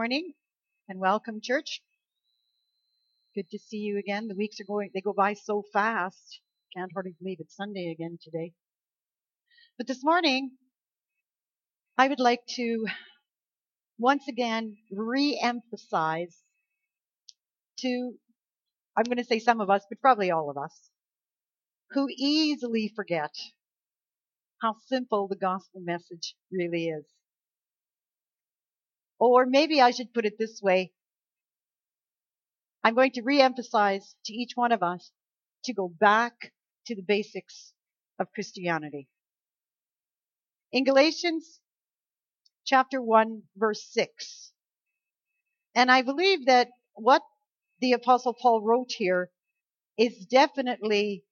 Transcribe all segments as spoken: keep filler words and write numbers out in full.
Morning and welcome, church. Good to see you again. The weeks are going, they go by so fast. Can't hardly believe it's Sunday again today. But this morning, I would like to once again re-emphasize to, I'm going to say some of us, but probably all of us, who easily forget how simple the gospel message really is. Or maybe I should put it this way. I'm going to re-emphasize to each one of us to go back to the basics of Christianity. In Galatians chapter one, verse six, and I believe that what the Apostle Paul wrote here is definitely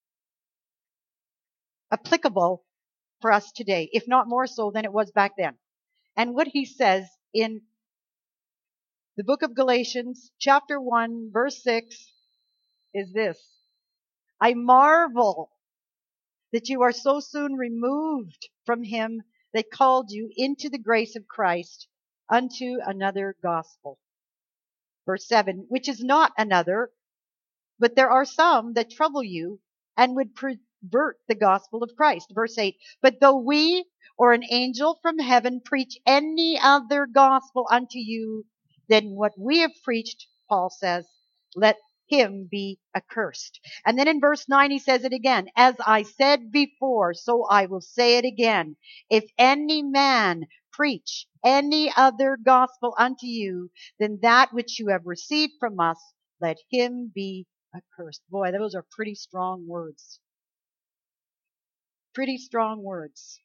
applicable for us today, if not more so than it was back then. And what he says in the book of Galatians chapter one, verse six is this: I marvel that you are so soon removed from him that called you into the grace of Christ unto another gospel. Verse seven, which is not another, but there are some that trouble you and would pervert the gospel of Christ. Verse eight, but though we or an angel from heaven preach any other gospel unto you than what we have preached, Paul says, let him be accursed. And then in verse nine he says it again, as I said before, so I will say it again. If any man preach any other gospel unto you than that which you have received from us, let him be accursed. Boy, those are pretty strong words. Pretty strong words.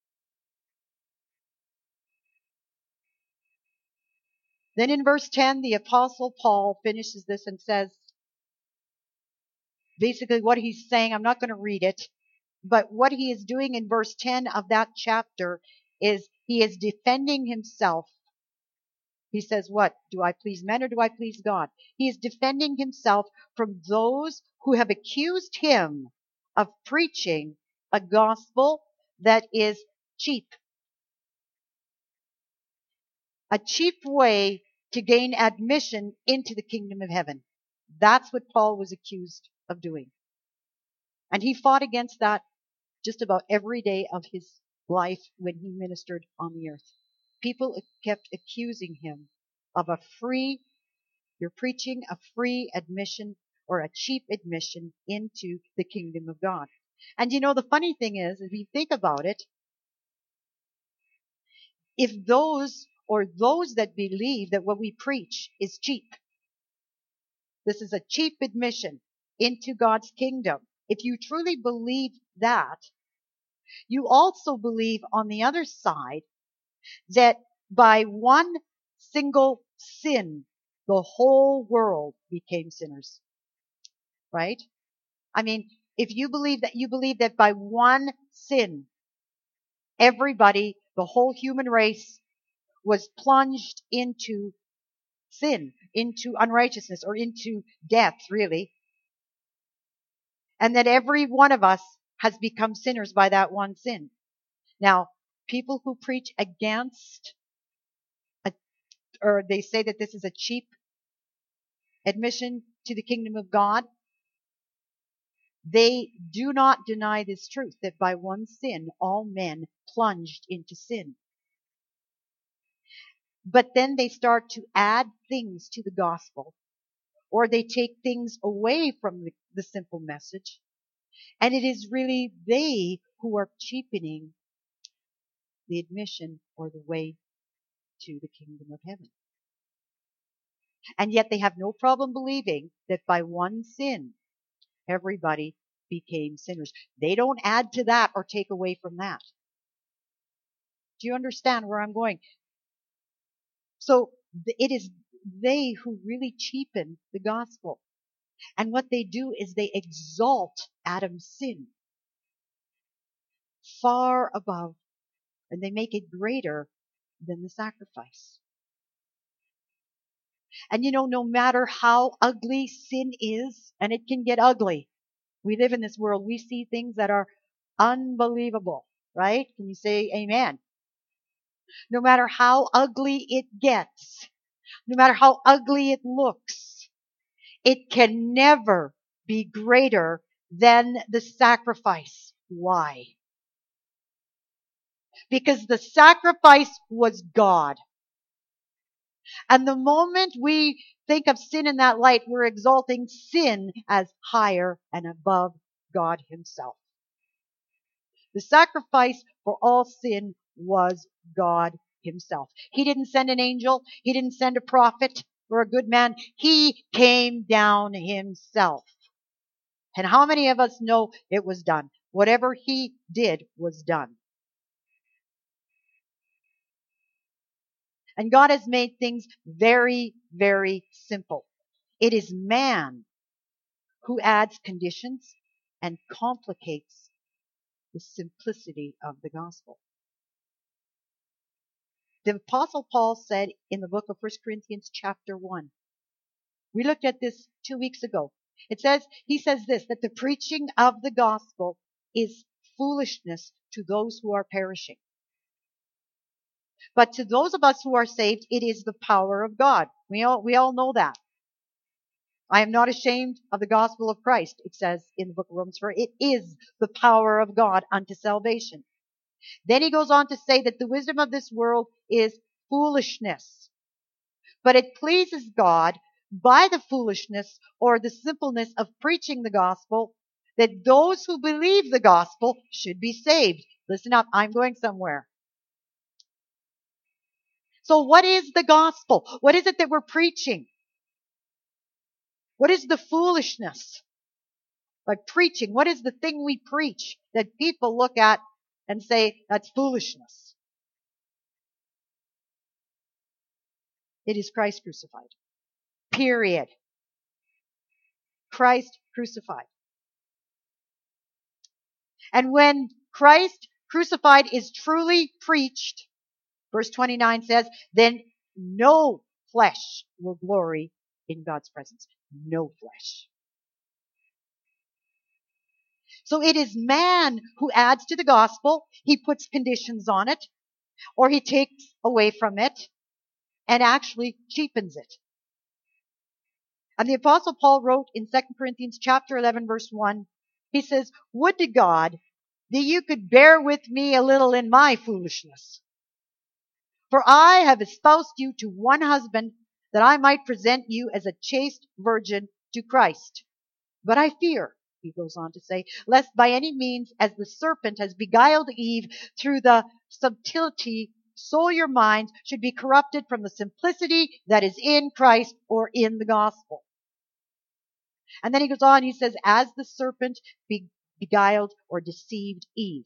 Then in verse ten, the Apostle Paul finishes this and says, basically what he's saying, I'm not going to read it, but what he is doing in verse ten of that chapter is he is defending himself. He says, what? Do I please men or do I please God? He is defending himself from those who have accused him of preaching a gospel that is cheap. A cheap way to gain admission into the kingdom of heaven. That's what Paul was accused of doing. And he fought against that just about every day of his life when he ministered on the earth. People kept accusing him of a free, you're preaching a free admission or a cheap admission into the kingdom of God. And you know, the funny thing is, if you think about it, if those or those that believe that what we preach is cheap, this is a cheap admission into God's kingdom. If you truly believe that, you also believe on the other side that by one single sin, the whole world became sinners. Right? I mean, if you believe that, you believe that by one sin, everybody, the whole human race was plunged into sin, into unrighteousness, or into death, really. And that every one of us has become sinners by that one sin. Now, people who preach against, a, or they say that this is a cheap admission to the kingdom of God, they do not deny this truth, that by one sin, all men plunged into sin. But then they start to add things to the gospel, or they take things away from the, the simple message. And it is really they who are cheapening the admission or the way to the kingdom of heaven. And yet they have no problem believing that by one sin, everybody became sinners. They don't add to that or take away from that. Do you understand where I'm going? So it is they who really cheapen the gospel. And what they do is they exalt Adam's sin far above, and they make it greater than the sacrifice. And you know, no matter how ugly sin is, and it can get ugly. We live in this world, we see things that are unbelievable, right? Can you say amen? No matter how ugly it gets, no matter how ugly it looks, it can never be greater than the sacrifice. Why? Because the sacrifice was God. And the moment we think of sin in that light, we're exalting sin as higher and above God himself. The sacrifice for all sin was God himself. He didn't send an angel. He didn't send a prophet or a good man. He came down himself. And how many of us know it was done? Whatever he did was done. And God has made things very, very simple. It is man who adds conditions and complicates the simplicity of the gospel. The Apostle Paul said in the book of First Corinthians chapter one, we looked at this two weeks ago. It says, he says this, that the preaching of the gospel is foolishness to those who are perishing. But to those of us who are saved, it is the power of God. We all, we all know that. I am not ashamed of the gospel of Christ, it says in the book of Romans, for it is the power of God unto salvation. Then he goes on to say that the wisdom of this world is foolishness. But it pleases God by the foolishness or the simpleness of preaching the gospel that those who believe the gospel should be saved. Listen up, I'm going somewhere. So what is the gospel? What is it that we're preaching? What is the foolishness by preaching? What is the thing we preach that people look at and say, that's foolishness? It is Christ crucified. Period. Christ crucified. And when Christ crucified is truly preached, verse twenty-nine says, then no flesh will glory in God's presence. No flesh. So it is man who adds to the gospel. He puts conditions on it, or he takes away from it and actually cheapens it. And the Apostle Paul wrote in Second Corinthians chapter eleven, verse one, he says, would to God that you could bear with me a little in my foolishness. For I have espoused you to one husband, that I might present you as a chaste virgin to Christ. But I fear, he goes on to say, lest by any means, as the serpent has beguiled Eve through the subtlety, so your minds should be corrupted from the simplicity that is in Christ or in the gospel. And then he goes on, he says, as the serpent beguiled or deceived Eve,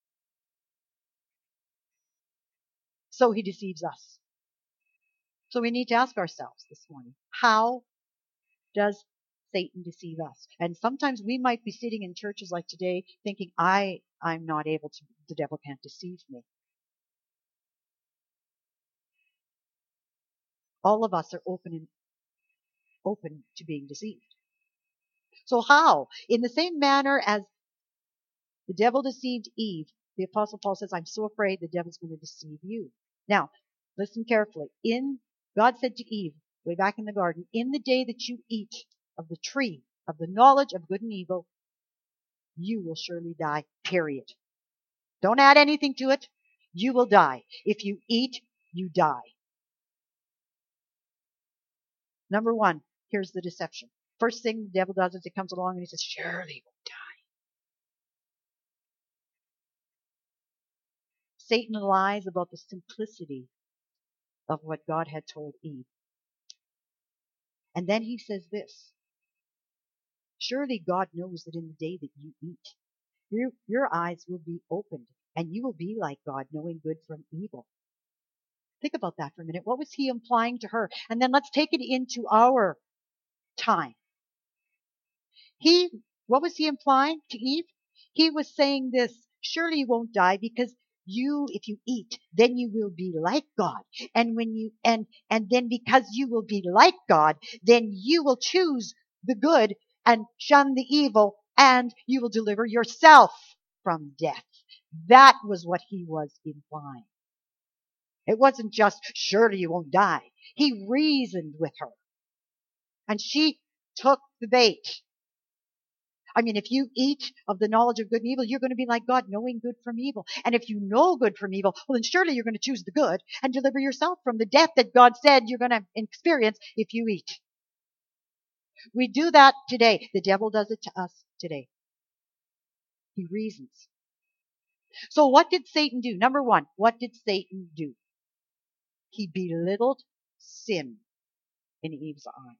so he deceives us. So we need to ask ourselves this morning, how does Satan deceive us? And sometimes we might be sitting in churches like today thinking, I, I'm not able to, the devil can't deceive me. All of us are open and open to being deceived. So how? In the same manner as the devil deceived Eve, the Apostle Paul says, I'm so afraid the devil's going to deceive you. Now, listen carefully. In God said to Eve, way back in the garden, in the day that you eat of the tree of the knowledge of good and evil, you will surely die, period. Don't add anything to it. You will die. If you eat, you die. Number one, here's the deception. First thing the devil does is he comes along and he says, surely you will die. Satan lies about the simplicity of what God had told Eve. And then he says this, surely God knows that in the day that you eat, your, your eyes will be opened and you will be like God, knowing good from evil. Think about that for a minute. What was he implying to her? And then let's take it into our time. He, what was he implying to Eve? He was saying this, surely you won't die because you, if you eat, then you will be like God. And when you, and, and then because you will be like God, then you will choose the good and shun the evil, and you will deliver yourself from death. That was what he was implying. It wasn't just, surely you won't die. He reasoned with her. And she took the bait. I mean, if you eat of the knowledge of good and evil, you're going to be like God, knowing good from evil. And if you know good from evil, well, then surely you're going to choose the good and deliver yourself from the death that God said you're going to experience if you eat. We do that today. The devil does it to us today. He reasons. So what did Satan do? Number one, what did Satan do? He belittled sin in Eve's eye.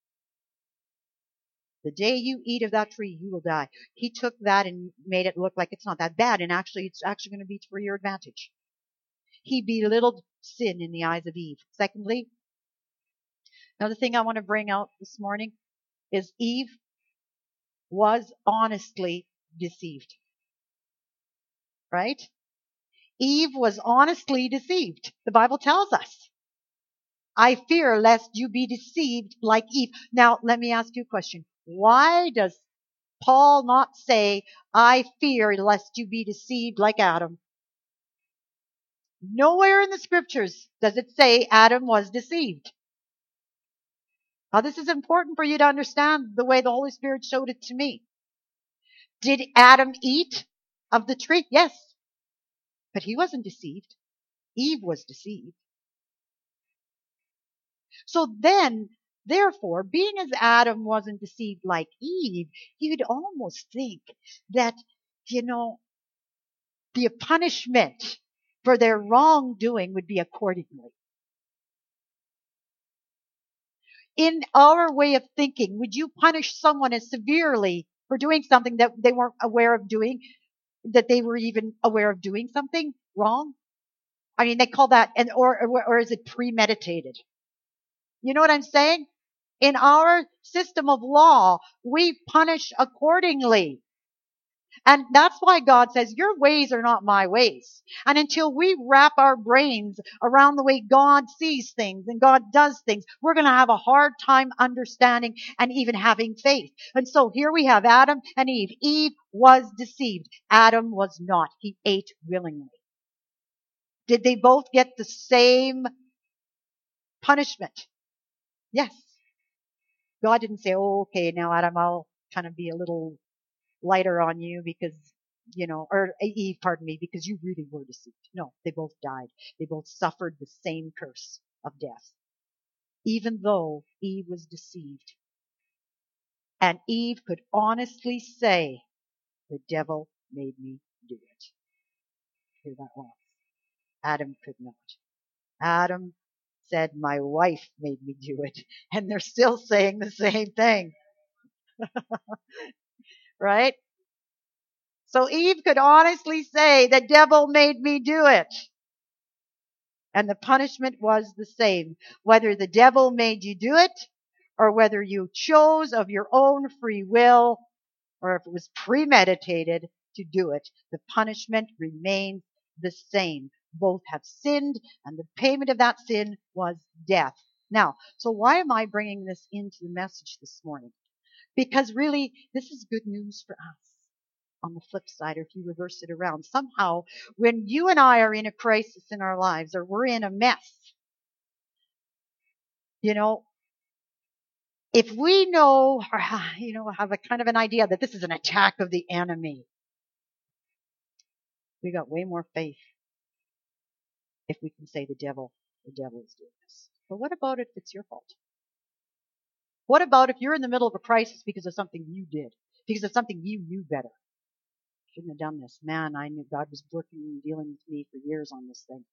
The day you eat of that tree, you will die. He took that and made it look like it's not that bad, and actually it's actually going to be for your advantage. He belittled sin in the eyes of Eve. Secondly, another thing I want to bring out this morning is Eve was honestly deceived. Right? Eve was honestly deceived. The Bible tells us. I fear lest you be deceived like Eve. Now, let me ask you a question. Why does Paul not say, I fear lest you be deceived like Adam? Nowhere in the scriptures does it say Adam was deceived. Now, this is important for you to understand the way the Holy Spirit showed it to me. Did Adam eat of the tree? Yes. But he wasn't deceived. Eve was deceived. So then, therefore, being as Adam wasn't deceived like Eve, you'd almost think that, you know, the punishment for their wrongdoing would be accordingly. In our way of thinking, would you punish someone as severely for doing something that they weren't aware of doing, that they were even aware of doing something wrong? I mean, they call that, and or or, or is it premeditated? You know what I'm saying? In our system of law, we punish accordingly. And that's why God says, your ways are not my ways. And until we wrap our brains around the way God sees things and God does things, we're going to have a hard time understanding and even having faith. And so here we have Adam and Eve. Eve was deceived. Adam was not. He ate willingly. Did they both get the same punishment? Yes. God didn't say, oh, okay, now Adam, I'll kind of be a little lighter on you because, you know, or Eve, pardon me, because you really were deceived. No, they both died. They both suffered the same curse of death, even though Eve was deceived. And Eve could honestly say, the devil made me do it. Hear that one. Adam could not. Adam said, my wife made me do it. And they're still saying the same thing. Right? So Eve could honestly say, the devil made me do it. And the punishment was the same. Whether the devil made you do it, or whether you chose of your own free will, or if it was premeditated to do it, the punishment remains the same. Both have sinned, and the payment of that sin was death. Now, so why am I bringing this into the message this morning? Because really, this is good news for us. On the flip side, or if you reverse it around, somehow when you and I are in a crisis in our lives, or we're in a mess, you know, if we know, or, you know, have a kind of an idea that this is an attack of the enemy, we got way more faith if we can say the devil, the devil is doing this. But what about if it's your fault? What about if you're in the middle of a crisis because of something you did, because of something you knew better? Shouldn't have done this. Man, I knew God was working and dealing with me for years on this thing.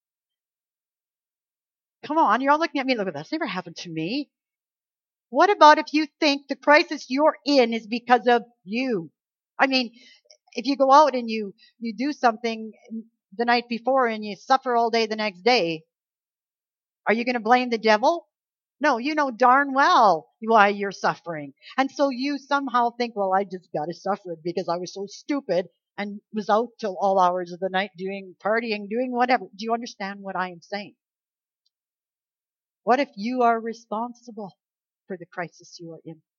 Come on, you're all looking at me. Look, that's never happened to me. What about if you think the crisis you're in is because of you? I mean, if you go out and you, you do something the night before and you suffer all day the next day, are you going to blame the devil? No, you know darn well why you're suffering. And so you somehow think, well, I just got to suffer it because I was so stupid and was out till all hours of the night doing partying, doing whatever. Do you understand what I am saying? What if you are responsible for the crisis you are in?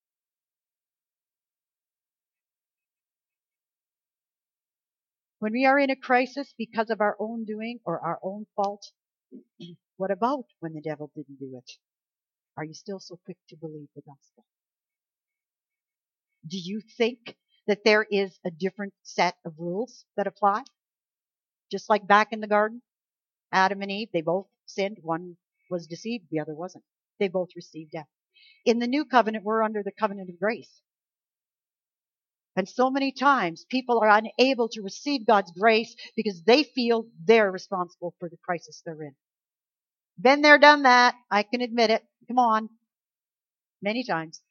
When we are in a crisis because of our own doing or our own fault, What about when the devil didn't do it? Are you still so quick to believe the gospel? Do you think that there is a different set of rules that apply? Just like back in the garden, Adam and Eve, they both sinned. One was deceived, the other wasn't. They both received death. In the new covenant, we're under the covenant of grace. And so many times people are unable to receive God's grace because they feel they're responsible for the crisis they're in. Been there, done that. I can admit it. Come on. Many times.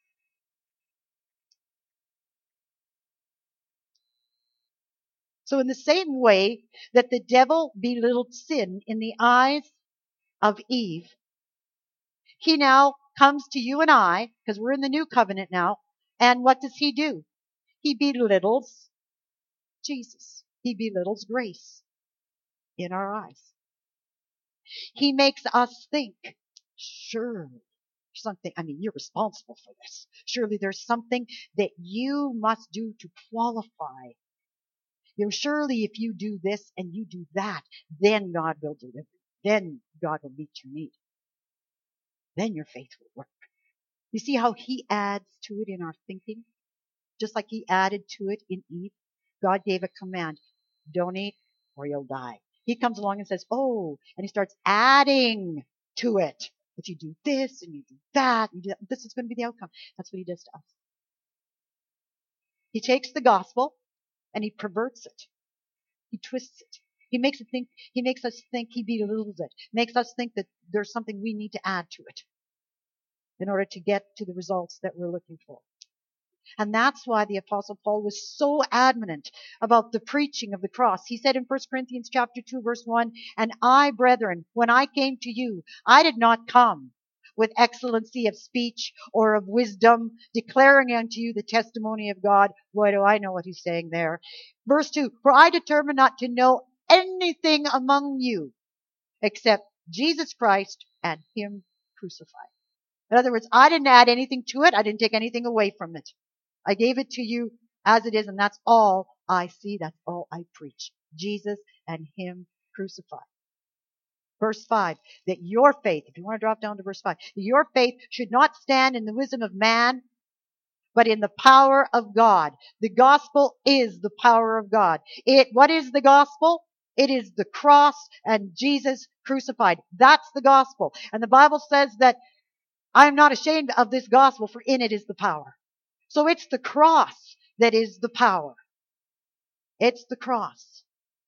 So in the same way that the devil belittled sin in the eyes of Eve, he now comes to you and I, because we're in the new covenant now, and what does he do? He belittles Jesus. He belittles grace in our eyes. He makes us think, surely something, I mean, you're responsible for this. Surely there's something that you must do to qualify. You know, surely if you do this and you do that, then God will deliver. Then God will meet your need. Then your faith will work. You see how he adds to it in our thinking? Just like he added to it in Eve. God gave a command. Don't eat or you'll die. He comes along and says, oh, and he starts adding to it. If you do this and you do that, you do that, this is going to be the outcome. That's what he does to us. He takes the gospel and he perverts it. He twists it. He makes it think, he makes us think he belittles it. Makes us think that there's something we need to add to it in order to get to the results that we're looking for. And that's why the Apostle Paul was so adamant about the preaching of the cross. He said in First Corinthians chapter two, verse one, and I, brethren, when I came to you, I did not come with excellency of speech or of wisdom, declaring unto you the testimony of God. Boy, do I know what he's saying there. Verse two, for I determined not to know anything among you except Jesus Christ and him crucified. In other words, I didn't add anything to it. I didn't take anything away from it. I gave it to you as it is, and that's all I see. That's all I preach. Jesus and him crucified. Verse five, that your faith, if you want to drop down to verse five, your faith should not stand in the wisdom of man, but in the power of God. The gospel is the power of God. It, what is the gospel? It is the cross and Jesus crucified. That's the gospel. And the Bible says that I am not ashamed of this gospel, for in it is the power. So it's the cross that is the power. It's the cross.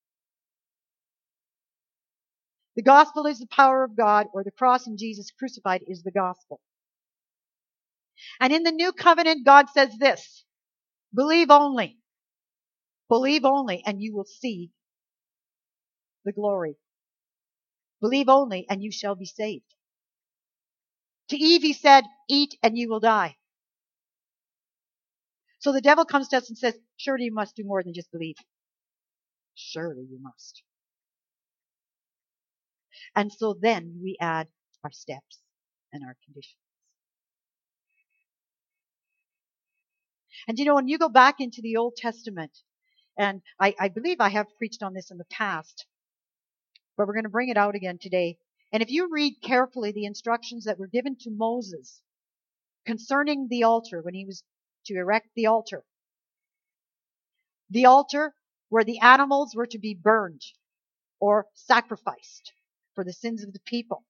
The gospel is the power of God, or the cross and Jesus crucified is the gospel. And in the new covenant, God says this, believe only. Believe only, and you will see the glory. Believe only, and you shall be saved. To Eve, he said, eat and you will die. So the devil comes to us and says, surely you must do more than just believe. Surely you must. And so then we add our steps and our conditions. And you know, when you go back into the Old Testament, and I, I believe I have preached on this in the past, but we're going to bring it out again today. And if you read carefully the instructions that were given to Moses concerning the altar, when he was to erect the altar, the altar where the animals were to be burned or sacrificed for the sins of the people.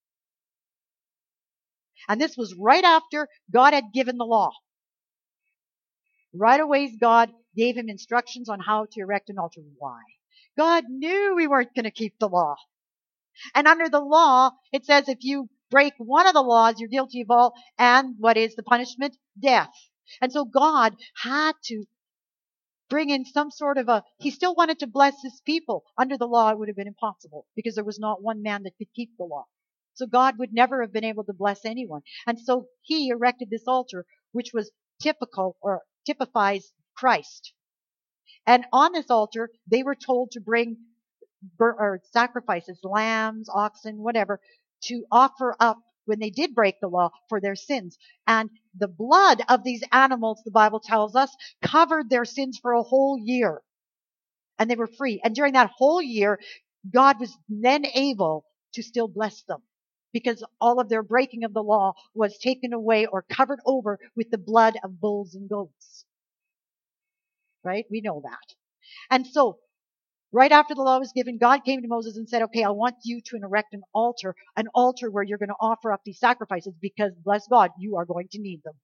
And this was right after God had given the law. Right away, God gave him instructions on how to erect an altar. Why? God knew we weren't going to keep the law. And under the law, it says if you break one of the laws, you're guilty of all. And what is the punishment? Death. And so God had to bring in some sort of a, he still wanted to bless his people. Under the law, it would have been impossible because there was not one man that could keep the law. So God would never have been able to bless anyone. And so he erected this altar, which was typical or typifies Christ. And on this altar, they were told to bring bur- or sacrifices, lambs, oxen, whatever, to offer up when they did break the law for their sins. And the blood of these animals, the Bible tells us, covered their sins for a whole year. And they were free. And during that whole year, God was then able to still bless them, because all of their breaking of the law was taken away or covered over with the blood of bulls and goats. Right? We know that. And so, right after the law was given, God came to Moses and said, okay, I want you to erect an altar, an altar where you're going to offer up these sacrifices, because, bless God, you are going to need them.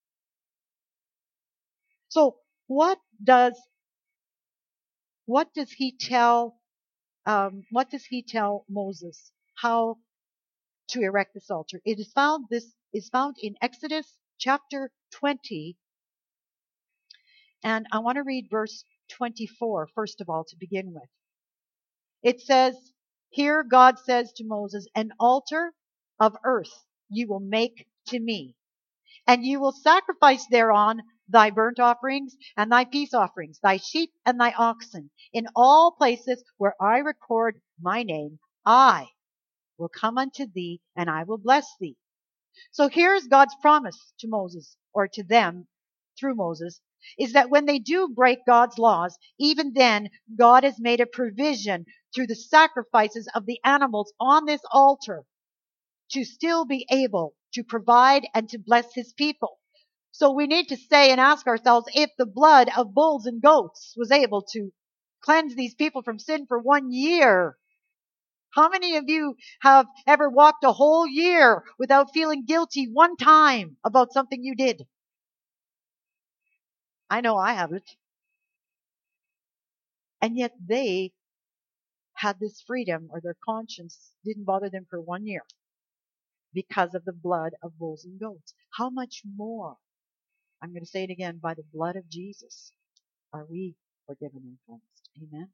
So, what does, what does he tell, um, what does he tell Moses? How to erect this altar? It is found, this is found in Exodus chapter twenty, and I want to read verse twenty-four, first of all, to begin with. It says, here God says to Moses, an altar of earth you will make to me, and you will sacrifice thereon thy burnt offerings and thy peace offerings, thy sheep and thy oxen. In all places where I record my name, I will come unto thee, and I will bless thee. So here's God's promise to Moses, or to them through Moses, is that when they do break God's laws, even then God has made a provision through the sacrifices of the animals on this altar to still be able to provide and to bless his people. So we need to say and ask ourselves, if the blood of bulls and goats was able to cleanse these people from sin for one year, how many of you have ever walked a whole year without feeling guilty one time about something you did? I know I haven't. And yet they had this freedom, or their conscience didn't bother them for one year because of the blood of bulls and goats. How much more, I'm going to say it again, by the blood of Jesus are we forgiven and cleansed. Amen.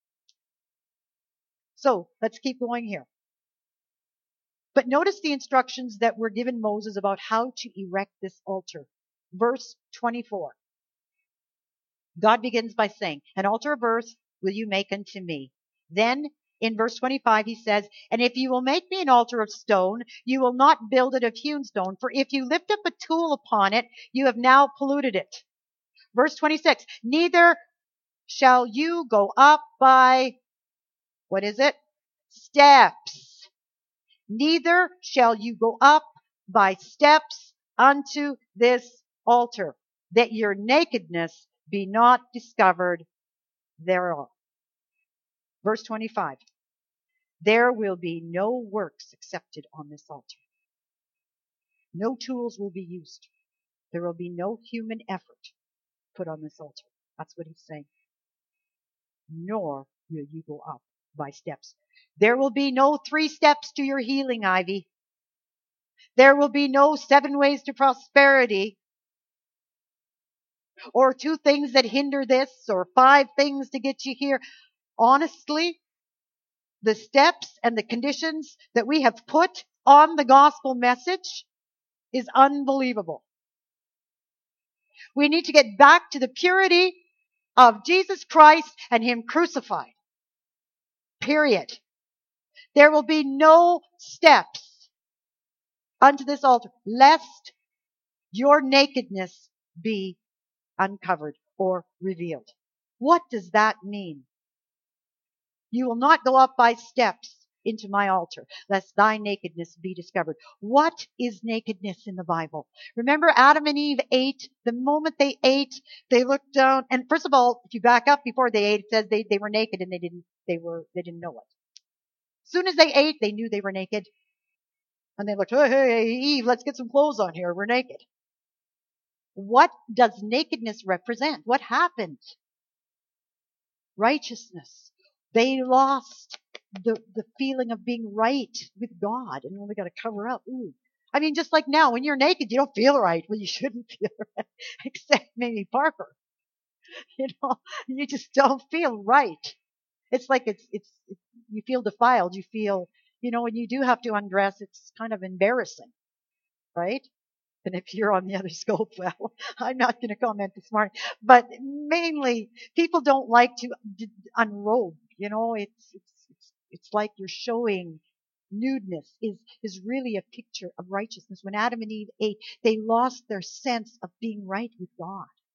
So let's keep going here. But notice the instructions that were given Moses about how to erect this altar. Verse twenty-four. God begins by saying, an altar of earth will you make unto me. Then in verse twenty-five he says, and if you will make me an altar of stone, you will not build it of hewn stone, for if you lift up a tool upon it, you have now polluted it. Verse twenty-six, neither shall you go up by, what is it? Steps. Neither shall you go up by steps unto this altar, that your nakedness be not discovered thereof. Verse twenty-five. There will be no works accepted on this altar. No tools will be used. There will be no human effort put on this altar. That's what he's saying. Nor will you go up by steps. There will be no three steps to your healing, Ivy. There will be no seven ways to prosperity, or two things that hinder this, or five things to get you here. Honestly, the steps and the conditions that we have put on the gospel message is unbelievable. We need to get back to the purity of Jesus Christ and him crucified. Period. There will be no steps unto this altar, lest your nakedness be uncovered or revealed. What does that mean? You will not go up by steps into my altar, lest thy nakedness be discovered. What is nakedness in the Bible? Remember, Adam and Eve ate. The moment they ate, they looked down. And first of all, if you back up before they ate, it says they, they were naked and they didn't, they were, they didn't know it. As soon as they ate, they knew they were naked. And they looked, hey, hey, hey, Eve, let's get some clothes on here. We're naked. What does nakedness represent? What happened? Righteousness. They lost the, the feeling of being right with God, and then we got to cover up. Ooh. I mean, just like now, when you're naked, you don't feel right. Well, you shouldn't feel right, except maybe Parker. You know, you just don't feel right. It's like it's, it's, it's, you feel defiled. You feel, you know, when you do have to undress, it's kind of embarrassing, right? And if you're on the other scope, well, I'm not going to comment this morning. But mainly, people don't like to d- unrobe. You know, it's, it's it's it's like you're showing nudeness is is really a picture of righteousness. When Adam and Eve ate, they lost their sense of being right with God.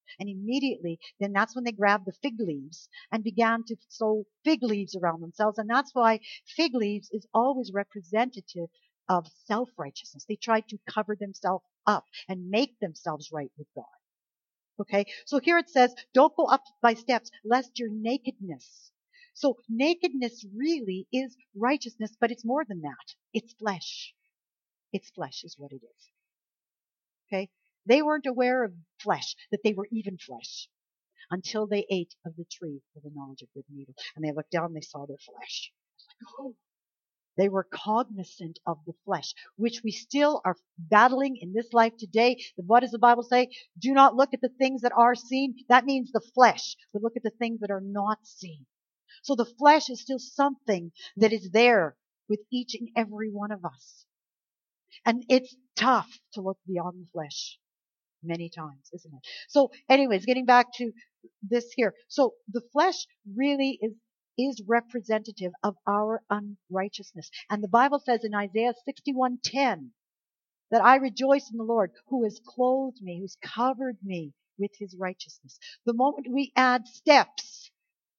And immediately, then that's when they grabbed the fig leaves and began to sew fig leaves around themselves. And that's why fig leaves is always representative of self-righteousness. They tried to cover themselves up and make themselves right with God. Okay, so here it says, don't go up by steps, lest your nakedness. So nakedness really is righteousness, but it's more than that. It's flesh. It's flesh is what it is. Okay, they weren't aware of flesh, that they were even flesh, until they ate of the tree of the knowledge of good and evil. And they looked down and they saw their flesh. Oh. They were cognizant of the flesh, which we still are battling in this life today. What does the Bible say? Do not look at the things that are seen. That means the flesh, but look at the things that are not seen. So the flesh is still something that is there with each and every one of us. And it's tough to look beyond the flesh many times, isn't it? So anyways, getting back to this here. So the flesh really is is representative of our unrighteousness. And the Bible says in Isaiah sixty-one ten that I rejoice in the Lord who has clothed me, who's covered me with his righteousness. The moment we add steps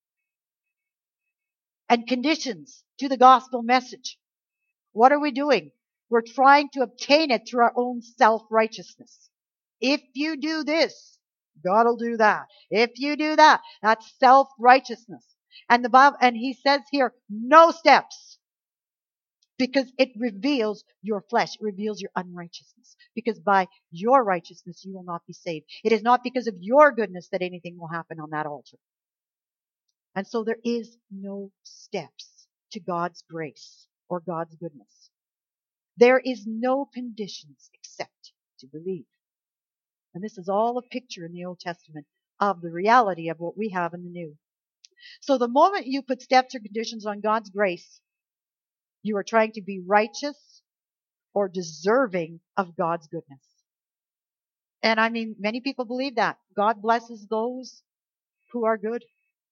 and conditions to the gospel message, what are we doing? We're trying to obtain it through our own self-righteousness. If you do this, God will do that. If you do that, that's self-righteousness. And the Bible, and he says here, no steps. Because it reveals your flesh. It reveals your unrighteousness. Because by your righteousness, you will not be saved. It is not because of your goodness that anything will happen on that altar. And so there is no steps to God's grace or God's goodness. There is no conditions except to believe. And this is all a picture in the Old Testament of the reality of what we have in the New. So the moment you put steps or conditions on God's grace, you are trying to be righteous or deserving of God's goodness. And I mean, many people believe that. God blesses those who are good.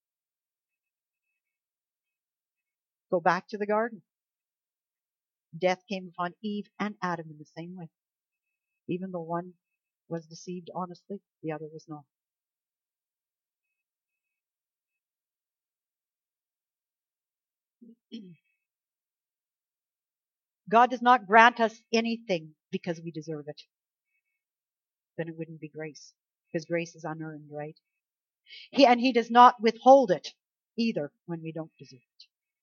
Go back to the garden. Death came upon Eve and Adam in the same way. Even though one was deceived honestly, the other was not. God does not grant us anything because we deserve it. Then it wouldn't be grace, because grace is unearned, right? He, and he does not withhold it either when we don't deserve it.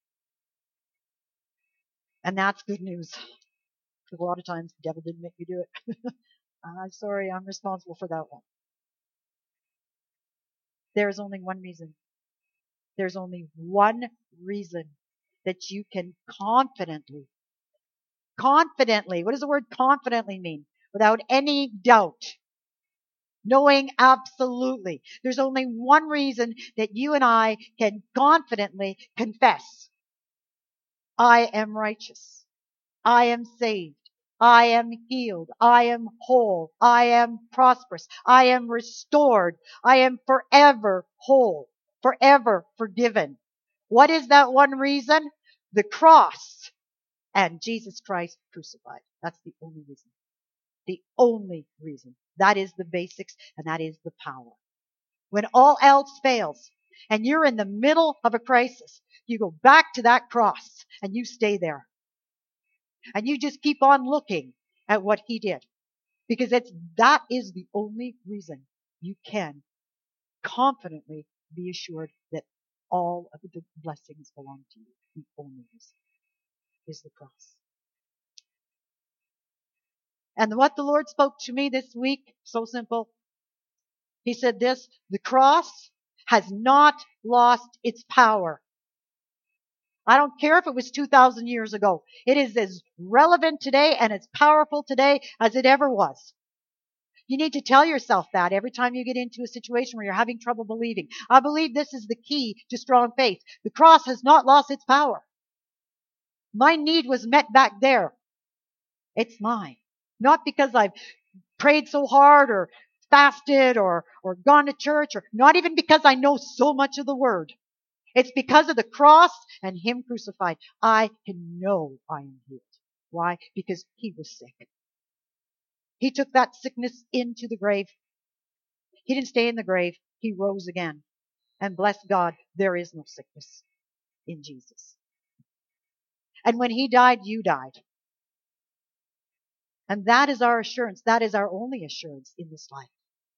And that's good news. Because a lot of times the devil didn't make me do it. I'm sorry, I'm responsible for that one. There's only one reason. There's only one reason that you can confidently, confidently, what does the word confidently mean? Without any doubt. Knowing absolutely. There's only one reason that you and I can confidently confess. I am righteous. I am saved. I am healed. I am whole. I am prosperous. I am restored. I am forever whole. Forever forgiven. What is that one reason? The cross and Jesus Christ crucified. That's the only reason. The only reason. That is the basics and that is the power. When all else fails and you're in the middle of a crisis, you go back to that cross and you stay there. And you just keep on looking at what he did. Because it's, that is the only reason you can confidently be assured that all of the blessings belong to you. The only reason is the cross. And what the Lord spoke to me this week, so simple. He said this, the cross has not lost its power. I don't care if it was two thousand years ago. It is as relevant today and as powerful today as it ever was. You need to tell yourself that every time you get into a situation where you're having trouble believing. I believe this is the key to strong faith. The cross has not lost its power. My need was met back there. It's mine. Not because I've prayed so hard or fasted or, or gone to church, or not even because I know so much of the word. It's because of the cross and him crucified. I can know I am healed. Why? Because he was sick. He took that sickness into the grave. He didn't stay in the grave. He rose again. And bless God, there is no sickness in Jesus. And when he died, you died. And that is our assurance. That is our only assurance in this life.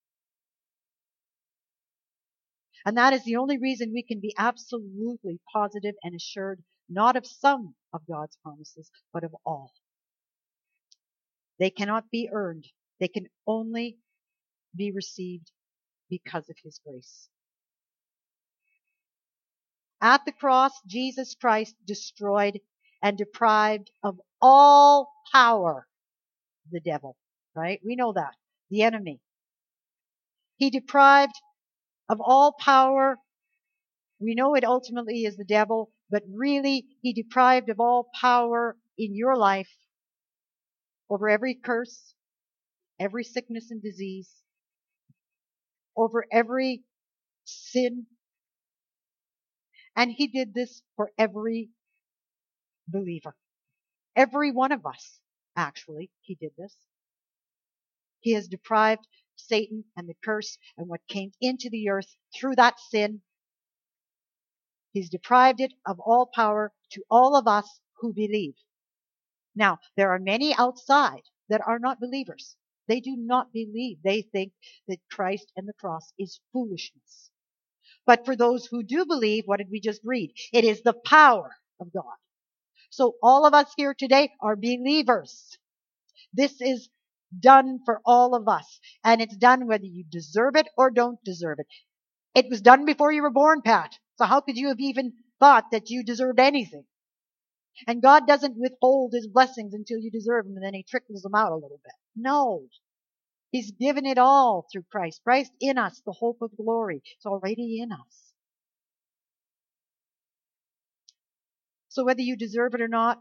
And that is the only reason we can be absolutely positive and assured, not of some of God's promises, but of all. They cannot be earned. They can only be received because of his grace. At the cross, Jesus Christ destroyed and deprived of all power the devil, right? We know that. The enemy. He deprived of all power. We know it ultimately is the devil, but really he deprived of all power in your life over every curse, every sickness and disease, over every sin. And he did this for every believer. Every one of us, actually, he did this. He has deprived Satan and the curse and what came into the earth through that sin. He's deprived it of all power to all of us who believe. Now, there are many outside that are not believers. They do not believe. They think that Christ and the cross is foolishness. But for those who do believe, what did we just read? It is the power of God. So all of us here today are believers. This is done for all of us. And it's done whether you deserve it or don't deserve it. It was done before you were born, Pat. So how could you have even thought that you deserved anything? And God doesn't withhold his blessings until you deserve them and then he trickles them out a little bit. No. He's given it all through Christ. Christ in us, the hope of glory. It's already in us. So whether you deserve it or not,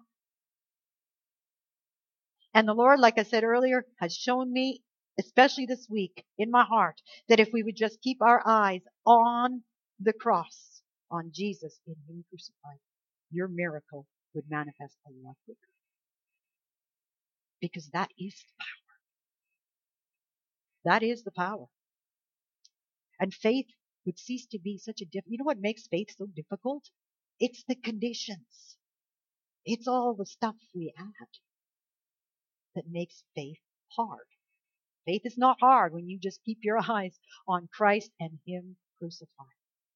and the Lord, like I said earlier, has shown me, especially this week, in my heart, that if we would just keep our eyes on the cross, on Jesus in him crucified, your miracle would manifest a lot quicker. Because that is the power. That is the power. And faith would cease to be such a diff. You know what makes faith so difficult? It's the conditions. It's all the stuff we add that makes faith hard. Faith is not hard when you just keep your eyes on Christ and him crucified.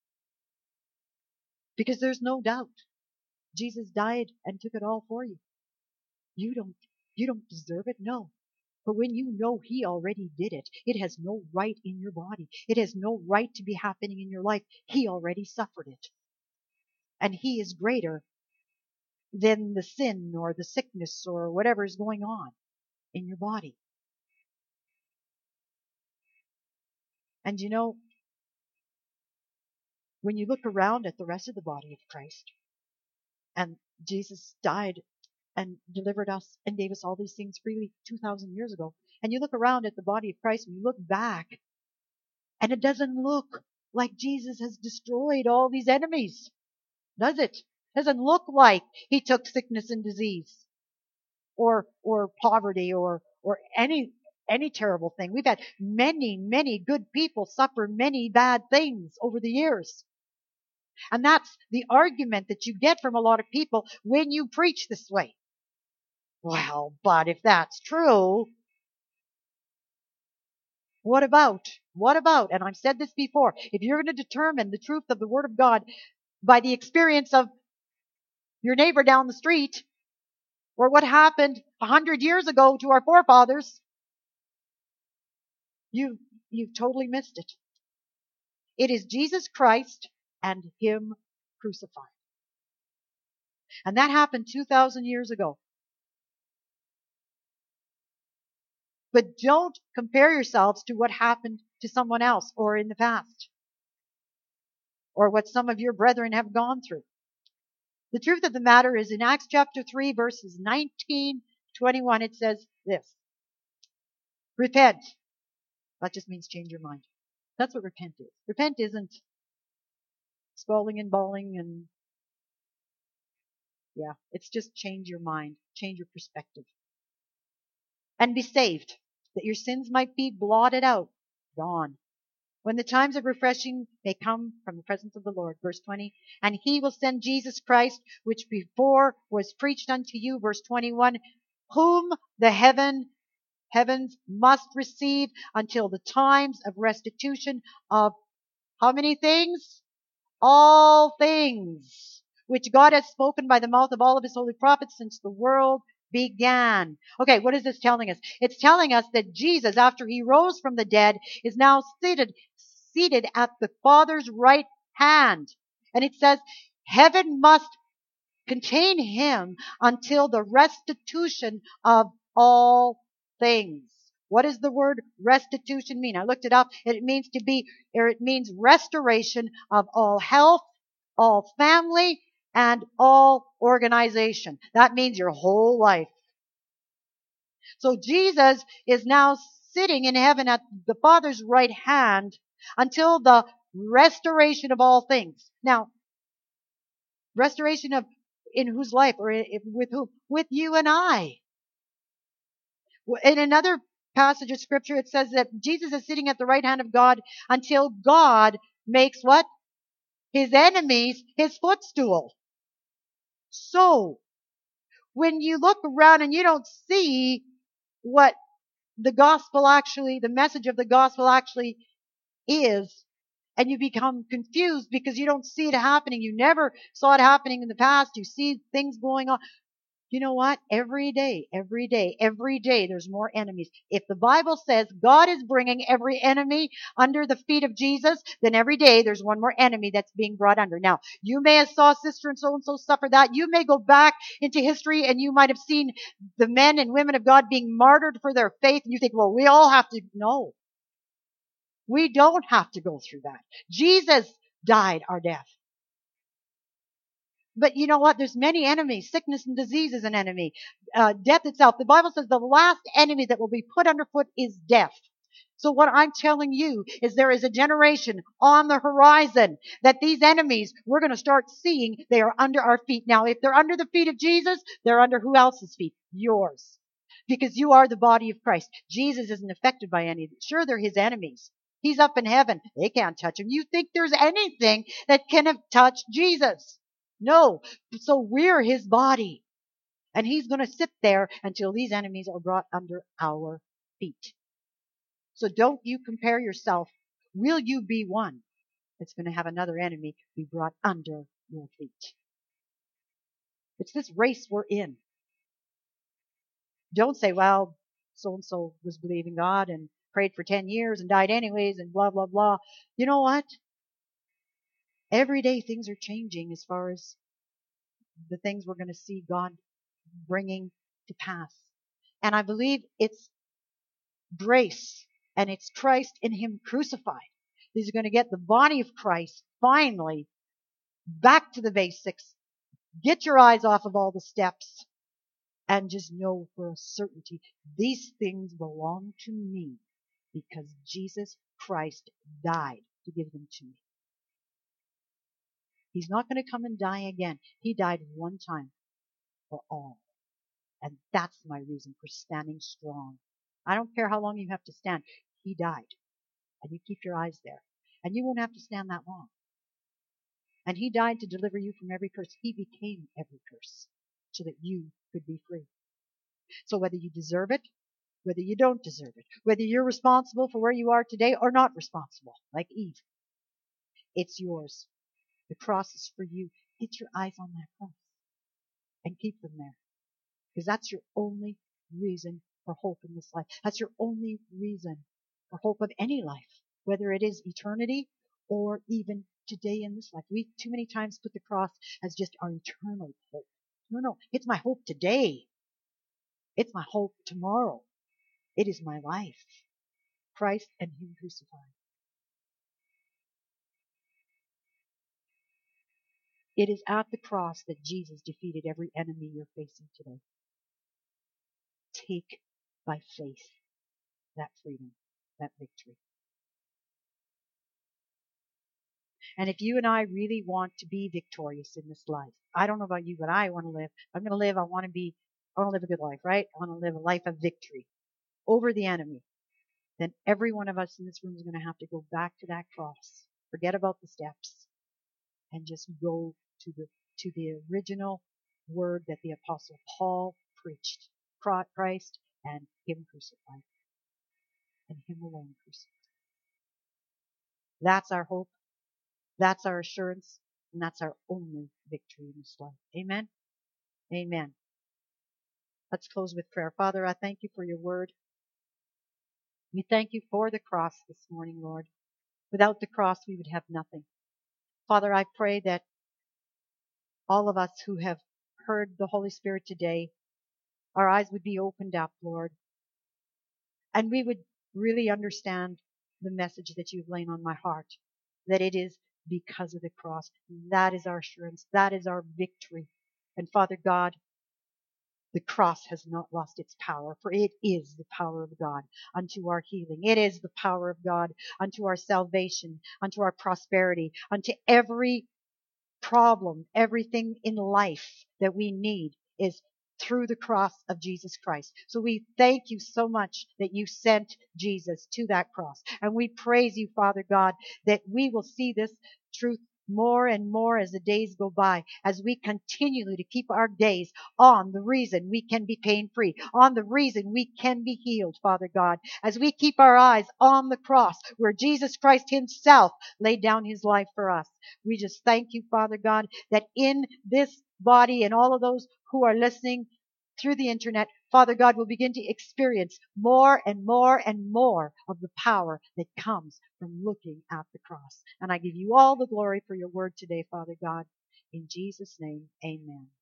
Because there's no doubt. Jesus died and took it all for you. You don't, you don't deserve it, no. But when you know he already did it, it has no right in your body. It has no right to be happening in your life. He already suffered it. And he is greater than the sin or the sickness or whatever is going on in your body. And you know, when you look around at the rest of the body of Christ, and Jesus died and delivered us and gave us all these things freely two thousand years ago, and you look around at the body of Christ and you look back, and it doesn't look like Jesus has destroyed all these enemies, does it? It doesn't look like he took sickness and disease or or poverty or or any any terrible thing. We've had many, many good people suffer many bad things over the years. And that's the argument that you get from a lot of people when you preach this way. Well, but if that's true, what about? What about? And I've said this before. If you're going to determine the truth of the Word of God by the experience of your neighbor down the street, or what happened a hundred years ago to our forefathers, you, you've totally missed it. It is Jesus Christ and him crucified. And that happened two thousand years ago. But don't compare yourselves to what happened to someone else or in the past, or what some of your brethren have gone through. The truth of the matter is, in Acts chapter three, verses nineteen, twenty-one, it says this. Repent. That just means change your mind. That's what repent is. Repent isn't squalling and bawling and, yeah, it's just change your mind, change your perspective. And be saved, that your sins might be blotted out, gone. when the times of refreshing may come from the presence of the Lord. Verse twenty, and he will send Jesus Christ, which before was preached unto you. Verse twenty-one, whom the heaven heavens must receive until the times of restitution of how many things? All things, which God has spoken by the mouth of all of his holy prophets since the world began. Okay, what is this telling us? It's telling us that Jesus, after he rose from the dead, is now seated, seated at the Father's right hand. And it says, heaven must contain him until the restitution of all things. What does the word restitution mean? I looked it up. It means to be, or it means restoration of all health, all family, and all organization. That means your whole life. So Jesus is now sitting in heaven at the Father's right hand until the restoration of all things. Now, restoration of in whose life, or in, with whom? With you and I. In another passage of scripture, it says that Jesus is sitting at the right hand of God until God makes what? His enemies his footstool. So, when you look around and you don't see what the gospel actually, the message of the gospel actually is, and you become confused because you don't see it happening. You never saw it happening in the past. You see things going on. You know what? Every day, every day, every day, there's more enemies. If the Bible says God is bringing every enemy under the feet of Jesus, then every day there's one more enemy that's being brought under. Now, you may have saw sister and so-and-so suffer that. You may go back into history and you might have seen the men and women of God being martyred for their faith. And you think, well, we all have to. No. We don't have to go through that. Jesus died our death. But you know what? There's many enemies. Sickness and disease is an enemy. Uh, death itself. The Bible says the last enemy that will be put underfoot is death. So what I'm telling you is there is a generation on the horizon that these enemies, we're going to start seeing they are under our feet. Now, if they're under the feet of Jesus, they're under who else's feet? Yours. Because you are the body of Christ. Jesus isn't affected by any of it. Sure, they're his enemies. He's up in heaven. They can't touch him. You think there's anything that can have touched Jesus? No. So we're his body. And he's going to sit there until these enemies are brought under our feet. So don't you compare yourself. Will you be one that's going to have another enemy be brought under your feet? It's this race we're in. Don't say, well, so-and-so was believing God and prayed for ten years and died anyways and blah, blah, blah. You know what? Every day things are changing as far as the things we're going to see God bringing to pass. And I believe it's grace and it's Christ in him crucified. These are going to get the body of Christ finally back to the basics. Get your eyes off of all the steps and just know for a certainty these things belong to me because Jesus Christ died to give them to me. He's not going to come and die again. He died one time for all. And that's my reason for standing strong. I don't care how long you have to stand. He died. And you keep your eyes there. And you won't have to stand that long. And he died to deliver you from every curse. He became every curse so that you could be free. So whether you deserve it, whether you don't deserve it, whether you're responsible for where you are today or not responsible, like Eve, it's yours. The cross is for you. Get your eyes on that cross and keep them there. Because that's your only reason for hope in this life. That's your only reason for hope of any life, whether it is eternity or even today in this life. We too many times put the cross as just our eternal hope. No, no, it's my hope today. It's my hope tomorrow. It is my life. Christ and him crucified. It is at the cross that Jesus defeated every enemy you're facing today. Take by faith that freedom, that victory. And if you and I really want to be victorious in this life, I don't know about you, but I want to live. I'm going to live. I want to be, I want to live a good life, right? I want to live a life of victory over the enemy. then every one of us in this room is going to have to go back to that cross. Forget about the steps and just go to the to the original word that the Apostle Paul preached. Christ and Him crucified. And Him alone crucified. That's our hope. That's our assurance. And that's our only victory in this life. Amen? Amen. Let's close with prayer. Father, I thank you for your word. We thank you for the cross this morning, Lord. Without the cross, we would have nothing. Father, I pray that all of us who have heard the Holy Spirit today, our eyes would be opened up, Lord, and we would really understand the message that you've laid on my heart, that it is because of the cross. That is our assurance. That is our victory. And Father God, the cross has not lost its power, for it is the power of God unto our healing. It is the power of God unto our salvation, unto our prosperity, unto every problem, everything in life that we need is through the cross of Jesus Christ. So we thank you so much that you sent Jesus to that cross. And we praise you, Father God, that we will see this truth more and more as the days go by, as we continually to keep our gaze on the reason we can be pain-free, on the reason we can be healed, Father God, as we keep our eyes on the cross where Jesus Christ himself laid down his life for us. We just thank you, Father God, that in this body and all of those who are listening through the internet, Father God, will begin to experience more and more and more of the power that comes from looking at the cross. And I give you all the glory for your word today, Father God. In Jesus' name, amen.